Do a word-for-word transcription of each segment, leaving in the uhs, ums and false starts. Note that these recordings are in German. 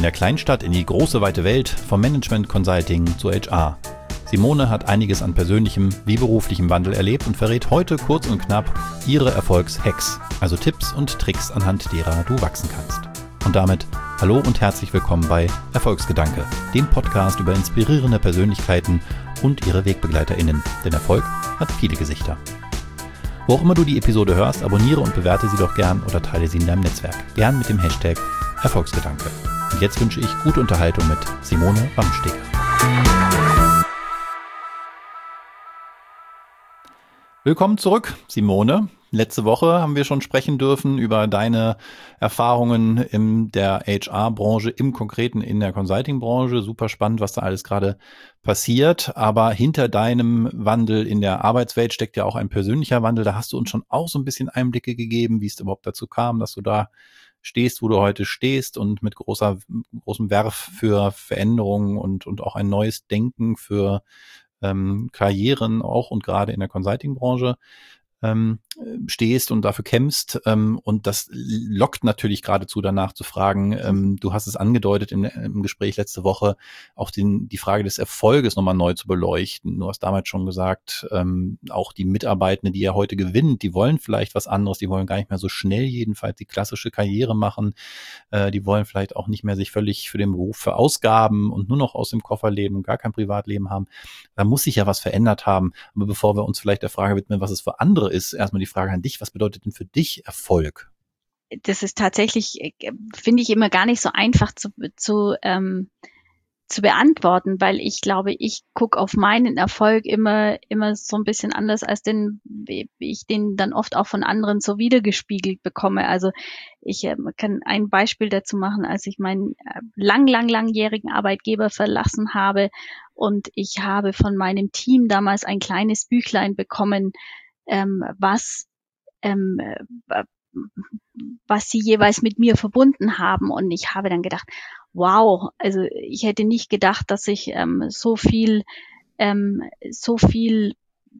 Von der Kleinstadt in die große weite Welt, vom Management Consulting zu H R. Simone hat einiges an persönlichem wie beruflichem Wandel erlebt und verrät heute kurz und knapp ihre Erfolgshacks, also Tipps und Tricks, anhand derer du wachsen kannst. Und damit hallo und herzlich willkommen bei Erfolgsgedanke, dem Podcast über inspirierende Persönlichkeiten und ihre WegbegleiterInnen. Denn Erfolg hat viele Gesichter. Wo auch immer du die Episode hörst, abonniere und bewerte sie doch gern oder teile sie in deinem Netzwerk. Gern mit dem Hashtag Erfolgsgedanke. Und jetzt wünsche ich gute Unterhaltung mit Simone Wammensteger. Willkommen zurück, Simone. Letzte Woche haben wir schon sprechen dürfen über deine Erfahrungen in der H R-Branche, im Konkreten in der Consulting-Branche. Super spannend, was da alles gerade passiert. Aber hinter deinem Wandel in der Arbeitswelt steckt ja auch ein persönlicher Wandel. Da hast du uns schon auch so ein bisschen Einblicke gegeben, wie es überhaupt dazu kam, dass du da stehst, wo du heute stehst und mit großer, großem Werf für Veränderungen und, und auch ein neues Denken für ähm, Karrieren auch und gerade in der Consulting-Branche ähm, stehst und dafür kämpfst. Ähm, und das lockt natürlich geradezu danach zu fragen, ähm, du hast es angedeutet im, im Gespräch letzte Woche, auch den, die Frage des Erfolges nochmal neu zu beleuchten. Du hast damals schon gesagt, ähm, auch die Mitarbeitenden, die ja heute gewinnen, die wollen vielleicht was anderes, die wollen gar nicht mehr so schnell jedenfalls die klassische Karriere machen, äh, die wollen vielleicht auch nicht mehr sich völlig für den Beruf verausgaben und nur noch aus dem Koffer leben und gar kein Privatleben haben. Da muss sich ja was verändert haben. Aber bevor wir uns vielleicht der Frage widmen, was es für andere ist, erstmal die Frage an dich, was bedeutet denn für dich Erfolg? Das ist tatsächlich, finde ich, immer gar nicht so einfach zu, zu, ähm, zu beantworten, weil ich glaube, ich gucke auf meinen Erfolg immer, immer so ein bisschen anders, als den, wie ich den dann oft auch von anderen so wiedergespiegelt bekomme. Also ich äh, kann ein Beispiel dazu machen, als ich meinen äh, lang, lang, langjährigen Arbeitgeber verlassen habe und ich habe von meinem Team damals ein kleines Büchlein bekommen, ähm, was ähm, was sie jeweils mit mir verbunden haben. Und ich habe dann gedacht, wow, also ich hätte nicht gedacht, dass ich ähm, so viel, ähm, so viel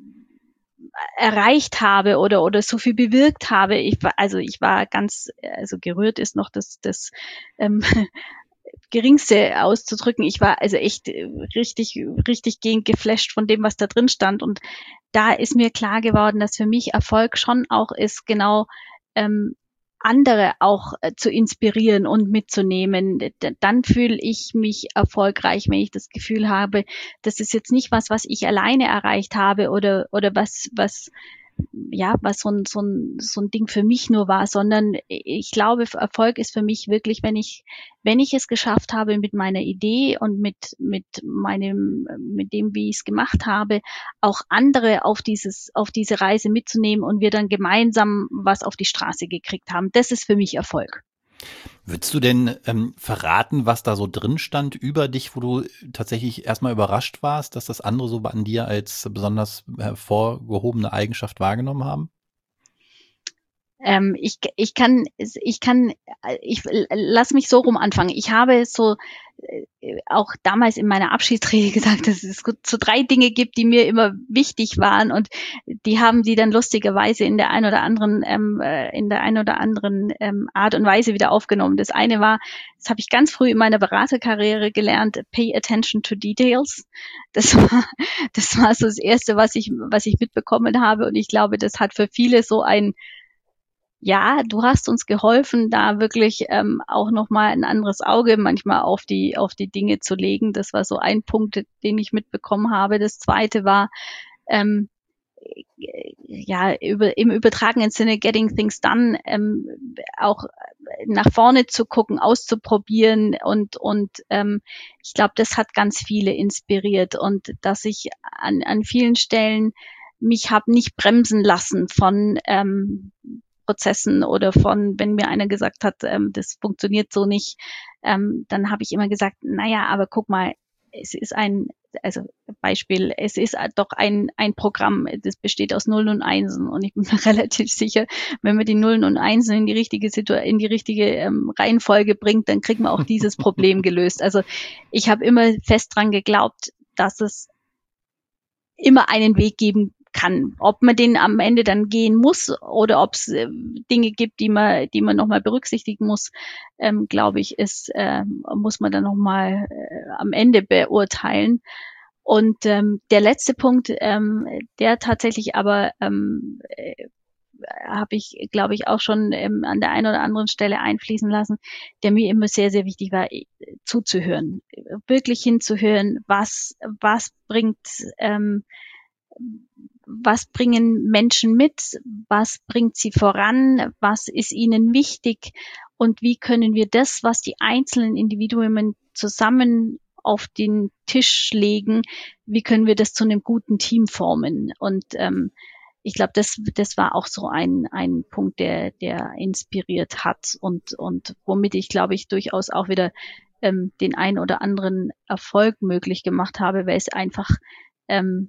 erreicht habe oder oder so viel bewirkt habe. Ich war, also ich war ganz, also gerührt ist noch das das ähm, Geringste auszudrücken. Ich war also echt richtig, richtig gehend geflasht von dem, was da drin stand. Und da ist mir klar geworden, dass für mich Erfolg schon auch ist, genau ähm, andere auch äh, zu inspirieren und mitzunehmen. D- Dann fühle ich mich erfolgreich, wenn ich das Gefühl habe, das ist jetzt nicht was, was ich alleine erreicht habe oder oder was was ja, was so ein, so ein, so ein Ding für mich nur war, sondern ich glaube, Erfolg ist für mich wirklich, wenn ich, wenn ich es geschafft habe mit meiner Idee und mit, mit meinem, mit dem, wie ich es gemacht habe, auch andere auf dieses, auf diese Reise mitzunehmen und wir dann gemeinsam was auf die Straße gekriegt haben. Das ist für mich Erfolg. Würdest du denn ähm, verraten, was da so drin stand über dich, wo du tatsächlich erstmal überrascht warst, dass das andere so an dir als besonders hervorgehobene Eigenschaft wahrgenommen haben? Ähm, ich, ich kann, ich kann, ich lass mich so rum anfangen. Ich habe so äh, auch damals in meiner Abschiedsrede gesagt, dass es so drei Dinge gibt, die mir immer wichtig waren und die haben die dann lustigerweise in der einen oder anderen, ähm, äh, in der einen oder anderen ähm, Art und Weise wieder aufgenommen. Das eine war, das habe ich ganz früh in meiner Beraterkarriere gelernt, pay attention to details. Das war, das war so das Erste, was ich, was ich mitbekommen habe und ich glaube, das hat für viele so ein ja, du hast uns geholfen, da wirklich ähm, auch nochmal ein anderes Auge manchmal auf die auf die Dinge zu legen. Das war so ein Punkt, den ich mitbekommen habe. Das zweite war, ähm, ja, über, im übertragenen Sinne getting things done, ähm, auch nach vorne zu gucken, auszuprobieren und und ähm, ich glaube, das hat ganz viele inspiriert und dass ich an an vielen Stellen mich habe nicht bremsen lassen von ähm, Prozessen oder von, wenn mir einer gesagt hat, ähm, das funktioniert so nicht, ähm, dann habe ich immer gesagt, naja, aber guck mal, es ist ein, also Beispiel, es ist doch ein ein Programm, das besteht aus Nullen und Einsen und ich bin mir relativ sicher, wenn man die Nullen und Einsen in die richtige Situation, in die richtige ähm, Reihenfolge bringt, dann kriegt man auch dieses Problem gelöst. Also ich habe immer fest dran geglaubt, dass es immer einen Weg geben kann. Ob man den am Ende dann gehen muss oder ob es äh, Dinge gibt, die man, die man nochmal berücksichtigen muss, ähm, glaube ich, ist, äh, muss man dann nochmal äh, am Ende beurteilen. Und ähm, der letzte Punkt, ähm, der tatsächlich aber ähm, äh, habe ich, glaube ich, auch schon ähm, an der einen oder anderen Stelle einfließen lassen, der mir immer sehr, sehr wichtig war, äh, zuzuhören, wirklich hinzuhören, was, was bringt, ähm, was bringen Menschen mit, was bringt sie voran, was ist ihnen wichtig und wie können wir das, was die einzelnen Individuen zusammen auf den Tisch legen, wie können wir das zu einem guten Team formen? Und ähm, ich glaube, das, das war auch so ein, ein Punkt, der, der inspiriert hat und, und womit ich, glaube ich, durchaus auch wieder ähm, den einen oder anderen Erfolg möglich gemacht habe, weil es einfach, ähm,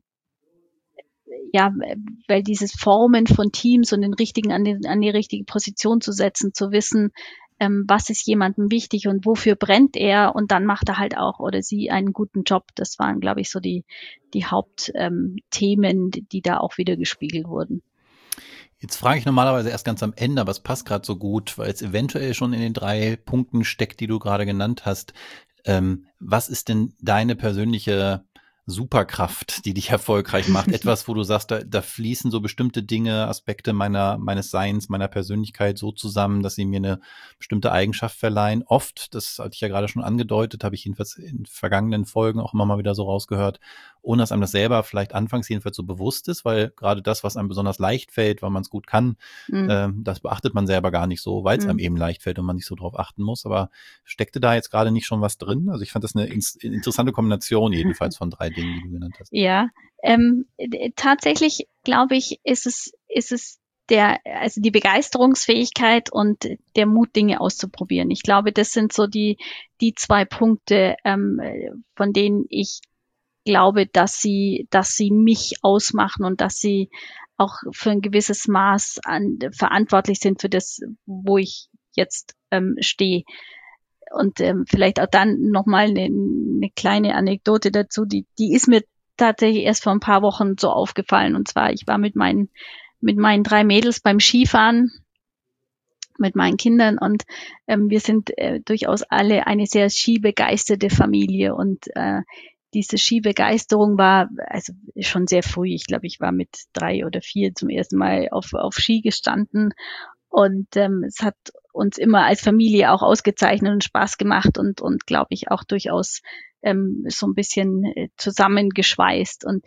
ja, weil dieses Formen von Teams und den richtigen an, den, an die richtige Position zu setzen, zu wissen, ähm, was ist jemandem wichtig und wofür brennt er und dann macht er halt auch oder sie einen guten Job. Das waren, glaube ich, so die, die Hauptthemen, ähm, die, die da auch wieder gespiegelt wurden. Jetzt frage ich normalerweise erst ganz am Ende, aber es passt gerade so gut, weil es eventuell schon in den drei Punkten steckt, die du gerade genannt hast. Ähm, was ist denn deine persönliche Superkraft, die dich erfolgreich macht? Etwas, wo du sagst, da, da fließen so bestimmte Dinge, Aspekte meiner, meines Seins, meiner Persönlichkeit so zusammen, dass sie mir eine bestimmte Eigenschaft verleihen. Oft, das hatte ich ja gerade schon angedeutet, habe ich jedenfalls in vergangenen Folgen auch immer mal wieder so rausgehört, ohne dass einem das selber vielleicht anfangs jedenfalls so bewusst ist, weil gerade das, was einem besonders leicht fällt, weil man es gut kann, Mhm. ähm, das beachtet man selber gar nicht so, weil es Mhm. einem eben leicht fällt und man nicht so drauf achten muss. Aber steckte da jetzt gerade nicht schon was drin? Also ich fand das eine ins- interessante Kombination jedenfalls von drei Dingen, die du genannt hast. Ja, ähm, d- tatsächlich glaube ich, ist es, ist es der, also die Begeisterungsfähigkeit und der Mut, Dinge auszuprobieren. Ich glaube, das sind so die, die zwei Punkte, ähm, von denen ich glaube, dass sie, dass sie mich ausmachen und dass sie auch für ein gewisses Maß an, verantwortlich sind für das, wo ich jetzt ähm, stehe. Und ähm, vielleicht auch dann nochmal eine, eine kleine Anekdote dazu, die, die ist mir tatsächlich erst vor ein paar Wochen so aufgefallen. Und zwar, ich war mit meinen, mit meinen drei Mädels beim Skifahren mit meinen Kindern und ähm, wir sind äh, durchaus alle eine sehr skibegeisterte Familie und äh, diese Skibegeisterung war also schon sehr früh. Ich glaube, ich war mit drei oder vier zum ersten Mal auf, auf Ski gestanden und ähm, es hat uns immer als Familie auch ausgezeichnet und Spaß gemacht und, und glaube ich auch durchaus ähm, so ein bisschen äh, zusammengeschweißt. Und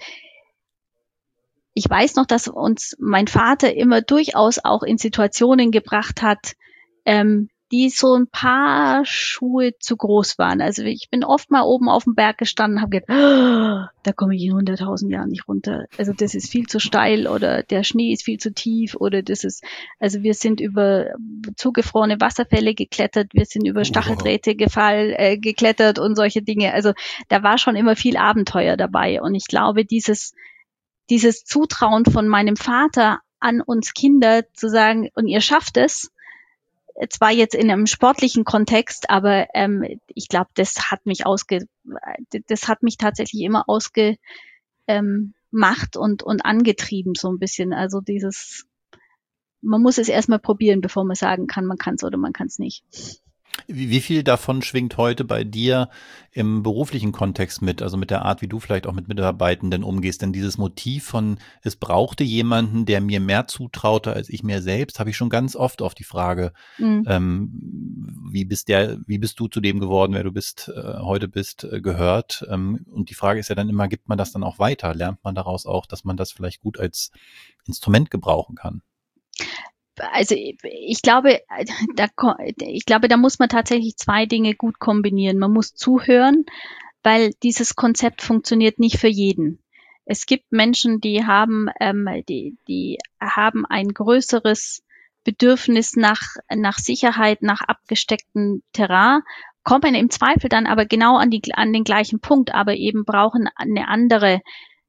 ich weiß noch, dass uns mein Vater immer durchaus auch in Situationen gebracht hat, ähm, die so ein paar Schuhe zu groß waren. Also ich bin oft mal oben auf dem Berg gestanden und habe gedacht, oh, da komme ich in hunderttausend Jahren nicht runter. Also das ist viel zu steil oder der Schnee ist viel zu tief oder das ist, also wir sind über zugefrorene Wasserfälle geklettert, wir sind über Stacheldrähte gefall, äh, geklettert und solche Dinge. Also da war schon immer viel Abenteuer dabei und ich glaube, dieses dieses Zutrauen von meinem Vater an uns Kinder zu sagen, und ihr schafft es, zwar jetzt in einem sportlichen Kontext, aber ähm, ich glaube, das hat mich ausge, das hat mich tatsächlich immer ausgemacht ähm, und und angetrieben so ein bisschen. Also dieses, man muss es erstmal probieren, bevor man sagen kann, man kann es oder man kann es nicht. Wie, wie viel davon schwingt heute bei dir im beruflichen Kontext mit, also mit der Art, wie du vielleicht auch mit Mitarbeitenden umgehst? Denn dieses Motiv von, es brauchte jemanden, der mir mehr zutraute als ich mir selbst, habe ich schon ganz oft auf die Frage, Mhm. ähm, wie bist der, wie bist du zu dem geworden, wer du bist, äh, heute bist, äh, gehört? Ähm, und die Frage ist ja dann immer, gibt man das dann auch weiter? Lernt man daraus auch, dass man das vielleicht gut als Instrument gebrauchen kann? Also ich glaube, da, ich glaube, da muss man tatsächlich zwei Dinge gut kombinieren. Man muss zuhören, weil dieses Konzept funktioniert nicht für jeden. Es gibt Menschen, die haben, ähm, die, die haben ein größeres Bedürfnis nach, nach Sicherheit, nach abgestecktem Terrain, kommen im Zweifel dann aber genau an, die, an den gleichen Punkt, aber eben brauchen eine andere,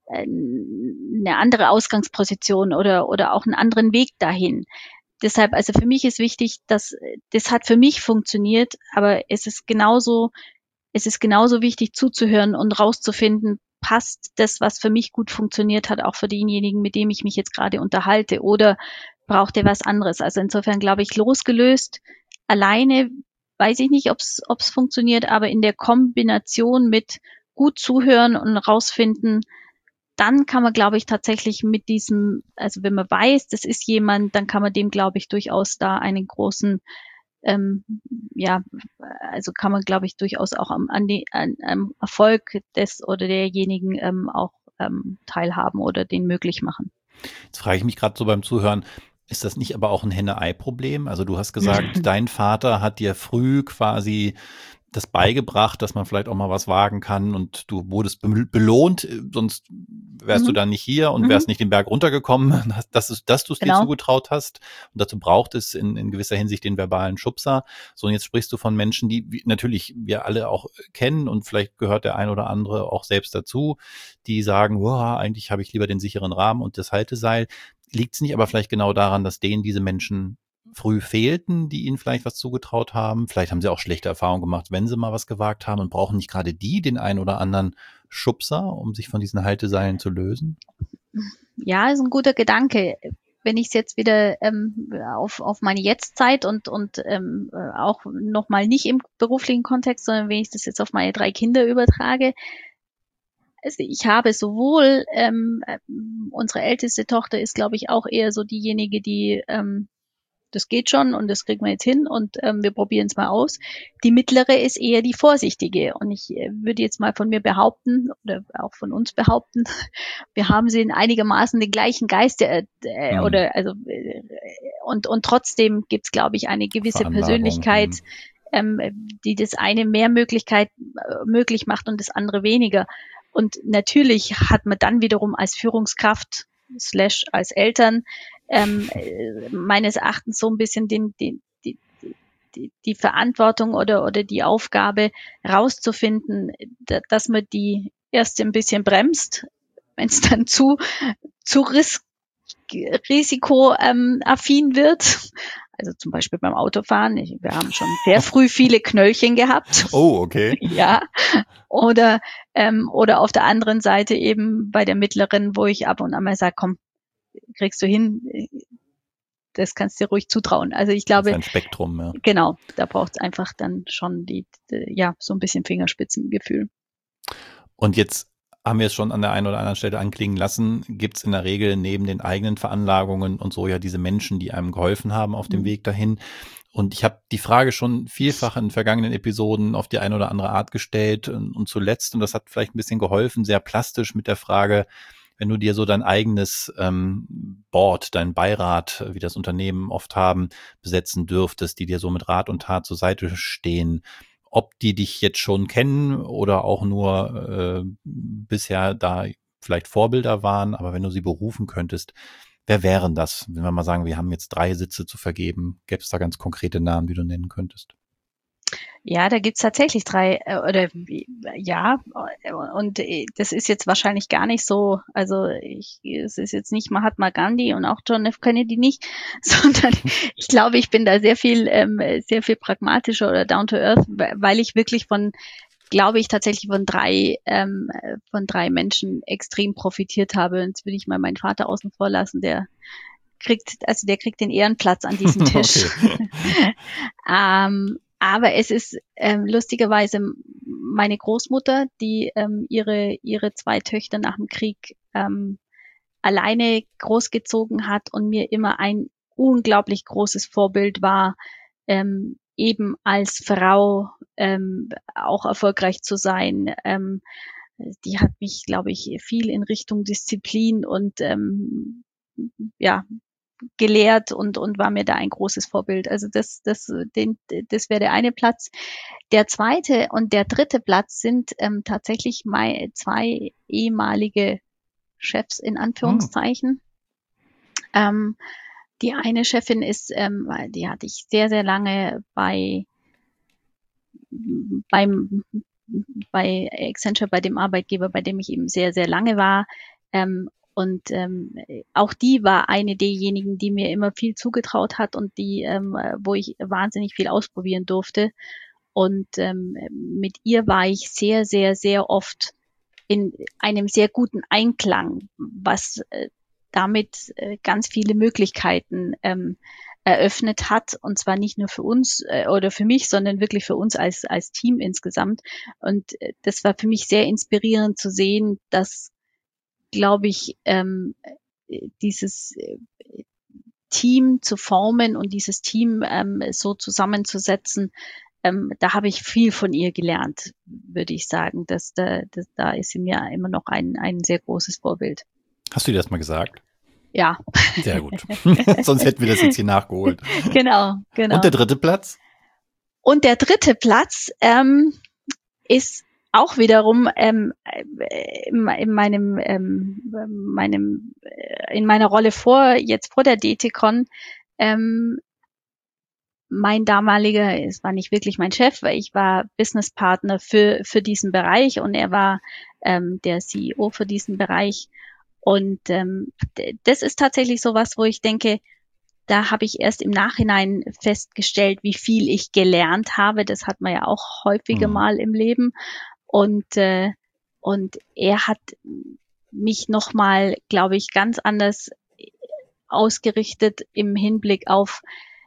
eine andere Ausgangsposition oder, oder auch einen anderen Weg dahin. Deshalb, also für mich ist wichtig, dass das hat für mich funktioniert, aber es ist genauso, es ist genauso wichtig zuzuhören und rauszufinden, passt das, was für mich gut funktioniert hat, auch für denjenigen, mit dem ich mich jetzt gerade unterhalte, oder braucht er was anderes? Also insofern glaube ich, losgelöst, alleine weiß ich nicht, ob es funktioniert, aber in der Kombination mit gut zuhören und rausfinden, dann kann man, glaube ich, tatsächlich mit diesem, also wenn man weiß, das ist jemand, dann kann man dem, glaube ich, durchaus da einen großen, ähm, ja, also kann man, glaube ich, durchaus auch am, an die, an, am Erfolg des oder derjenigen ähm, auch ähm, teilhaben oder den möglich machen. Jetzt frage ich mich gerade so beim Zuhören, ist das nicht aber auch ein Henne-Ei-Problem? Also du hast gesagt, dein Vater hat dir früh quasi das beigebracht, dass man vielleicht auch mal was wagen kann und du wurdest belohnt, sonst wärst mhm. du dann nicht hier und wärst mhm. nicht den Berg runtergekommen, dass, dass, dass du es genau. dir zugetraut hast. Und dazu braucht es in, in gewisser Hinsicht den verbalen Schubser. So, und jetzt sprichst du von Menschen, die natürlich wir alle auch kennen und vielleicht gehört der ein oder andere auch selbst dazu, die sagen, wow, eigentlich habe ich lieber den sicheren Rahmen und das Halteseil. Liegt es nicht aber vielleicht genau daran, dass denen diese Menschen früh fehlten, die ihnen vielleicht was zugetraut haben? Vielleicht haben sie auch schlechte Erfahrungen gemacht, wenn sie mal was gewagt haben und brauchen nicht gerade die den einen oder anderen Schubser, um sich von diesen Halteseilen zu lösen? Ja, ist ein guter Gedanke. Wenn ich es jetzt wieder ähm, auf, auf meine Jetztzeit und, und ähm, auch nochmal nicht im beruflichen Kontext, sondern wenn ich das jetzt auf meine drei Kinder übertrage, also ich habe sowohl, ähm, unsere älteste Tochter ist, glaube ich, auch eher so diejenige, die ähm, das geht schon und das kriegen wir jetzt hin und ähm, wir probieren es mal aus. Die mittlere ist eher die vorsichtige und ich äh, würde jetzt mal von mir behaupten oder auch von uns behaupten, wir haben sie in einigermaßen den gleichen Geist äh, äh, mhm. oder also äh, und und trotzdem gibt's, glaube ich, eine gewisse Persönlichkeit, mhm. ähm, die das eine mehr Möglichkeit äh, möglich macht und das andere weniger. Und natürlich hat man dann wiederum als Führungskraft slash als Eltern ähm, meines Erachtens so ein bisschen den, den, die, die, die Verantwortung oder, oder die Aufgabe rauszufinden, dass man die erst ein bisschen bremst, wenn es dann zu, zu ris- risikoaffin wird. Also zum Beispiel beim Autofahren. Wir haben schon sehr früh viele Knöllchen gehabt. Oh, okay. Ja. Oder, ähm, oder auf der anderen Seite eben bei der mittleren, wo ich ab und an mal sage, komm, kriegst du hin, das kannst du dir ruhig zutrauen. Also ich glaube, das ist ein Spektrum, ja. Genau, da braucht es einfach dann schon die, die, ja, so ein bisschen Fingerspitzengefühl. Und jetzt haben wir es schon an der einen oder anderen Stelle anklingen lassen, gibt es in der Regel neben den eigenen Veranlagungen und so ja diese Menschen, die einem geholfen haben auf dem mhm. Weg dahin. Und ich habe die Frage schon vielfach in vergangenen Episoden auf die eine oder andere Art gestellt und, und zuletzt, und das hat vielleicht ein bisschen geholfen, sehr plastisch mit der Frage, wenn du dir so dein eigenes ähm, Board, dein Beirat, wie das Unternehmen oft haben, besetzen dürftest, die dir so mit Rat und Tat zur Seite stehen, ob die dich jetzt schon kennen oder auch nur äh, bisher da vielleicht Vorbilder waren, aber wenn du sie berufen könntest, wer wären das? Wenn wir mal sagen, wir haben jetzt drei Sitze zu vergeben, gäbe es da ganz konkrete Namen, die du nennen könntest? Ja, da gibt's tatsächlich drei, äh, oder ja, und das ist jetzt wahrscheinlich gar nicht so, also ich, es ist jetzt nicht Mahatma Gandhi und auch John F. Kennedy nicht, sondern ich glaube, ich bin da sehr viel, ähm, sehr viel pragmatischer oder down to earth, weil ich wirklich von, glaube ich, tatsächlich von drei, ähm, von drei Menschen extrem profitiert habe. Und jetzt würde ich mal meinen Vater außen vor lassen, der kriegt, also der kriegt den Ehrenplatz an diesem Tisch. Okay. ähm, Aber es ist ähm, lustigerweise meine Großmutter, die ähm, ihre ihre zwei Töchter nach dem Krieg ähm, alleine großgezogen hat und mir immer ein unglaublich großes Vorbild war, ähm, eben als Frau ähm, auch erfolgreich zu sein. Ähm, die hat mich, glaube ich, viel in Richtung Disziplin und ähm, ja gelehrt und und war mir da ein großes Vorbild. Also das das den das wäre der eine Platz. Der zweite und der dritte Platz sind ähm, tatsächlich meine zwei ehemalige Chefs in Anführungszeichen. Hm. Ähm, die eine Chefin ist, ähm, die hatte ich sehr sehr lange bei beim bei Accenture, bei dem Arbeitgeber, bei dem ich eben sehr sehr lange war. Ähm, Und ähm, auch die war eine derjenigen, die mir immer viel zugetraut hat und die, ähm, wo ich wahnsinnig viel ausprobieren durfte. Und ähm, mit ihr war ich sehr, sehr, sehr oft in einem sehr guten Einklang, was äh, damit äh, ganz viele Möglichkeiten ähm, eröffnet hat, und zwar nicht nur für uns äh, oder für mich, sondern wirklich für uns als als Team insgesamt. Und äh, das war für mich sehr inspirierend zu sehen, dass, glaube ich, ähm, dieses äh, Team zu formen und dieses Team ähm, so zusammenzusetzen, ähm, da habe ich viel von ihr gelernt, würde ich sagen. Dass da, dass, da ist sie mir immer noch ein, ein sehr großes Vorbild. Hast du dir das mal gesagt? Ja. Sehr gut. Sonst hätten wir das jetzt hier nachgeholt. Genau, genau. Und der dritte Platz? Und der dritte Platz ähm, ist auch wiederum ähm, in, in meinem, ähm, meinem, in meiner Rolle vor, jetzt vor der D T C O N, ähm, mein damaliger, es war nicht wirklich mein Chef, weil ich war Businesspartner für für diesen Bereich und er war ähm, der C E O für diesen Bereich. Und ähm, das ist tatsächlich sowas, wo ich denke, da habe ich erst im Nachhinein festgestellt, wie viel ich gelernt habe. Das hat man ja auch häufiger mhm. mal im Leben. Und äh, und er hat mich nochmal, glaube ich, ganz anders ausgerichtet im Hinblick auf,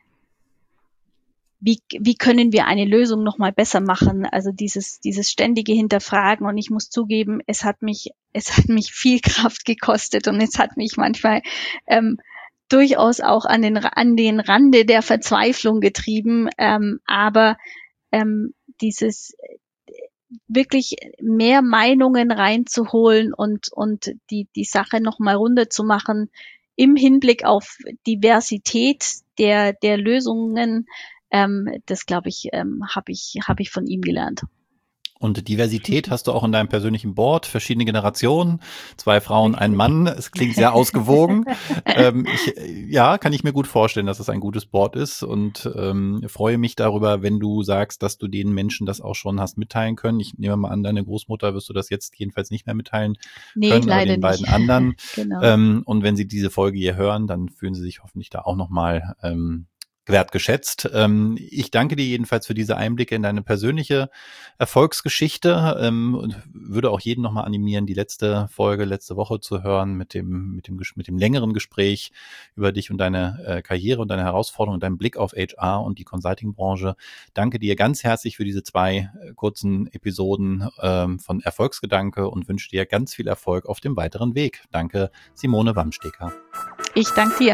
wie wie können wir eine Lösung nochmal besser machen? Also dieses dieses ständige Hinterfragen. Und ich muss zugeben, es hat mich es hat mich viel Kraft gekostet und es hat mich manchmal ähm, durchaus auch an den an den Rande der Verzweiflung getrieben. Ähm, aber ähm, dieses wirklich mehr Meinungen reinzuholen und und die die Sache nochmal runterzumachen im Hinblick auf Diversität der der Lösungen. Ähm, das glaube ich, ähm, habe ich, habe ich von ihm gelernt. Und Diversität hast du auch in deinem persönlichen Board, verschiedene Generationen, zwei Frauen, ein Mann. Es klingt sehr ausgewogen. ähm, ich, ja, kann ich mir gut vorstellen, dass es ein gutes Board ist und ähm, freue mich darüber, wenn du sagst, dass du den Menschen das auch schon hast mitteilen können. Ich nehme mal an, deine Großmutter wirst du das jetzt jedenfalls nicht mehr mitteilen nee, können, leider aber den nicht. beiden anderen. Genau. Ähm, und wenn sie diese Folge hier hören, dann fühlen sie sich hoffentlich da auch nochmal ähm, wertgeschätzt. Ähm, ich danke dir jedenfalls für diese Einblicke in deine persönliche Erfolgsgeschichte ähm, und würde auch jeden nochmal animieren, die letzte Folge letzte Woche zu hören mit dem mit dem mit dem längeren Gespräch über dich und deine äh, Karriere und deine Herausforderungen und deinen Blick auf H R und die Consulting-Branche. Danke dir ganz herzlich für diese zwei äh, kurzen Episoden ähm, von Erfolgsgedanke und wünsche dir ganz viel Erfolg auf dem weiteren Weg. Danke, Simone Wamsteker. Ich danke dir.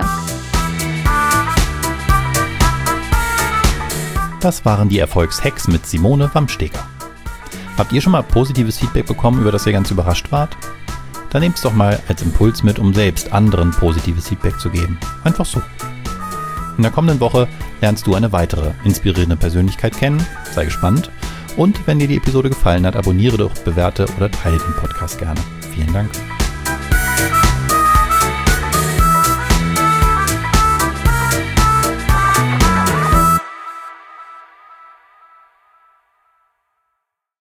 Das waren die Erfolgshacks mit Simone Wamsteker. Habt ihr schon mal positives Feedback bekommen, über das ihr ganz überrascht wart? Dann nehmt es doch mal als Impuls mit, um selbst anderen positives Feedback zu geben. Einfach so. In der kommenden Woche lernst du eine weitere inspirierende Persönlichkeit kennen. Sei gespannt. Und wenn dir die Episode gefallen hat, abonniere doch, bewerte oder teile den Podcast gerne. Vielen Dank.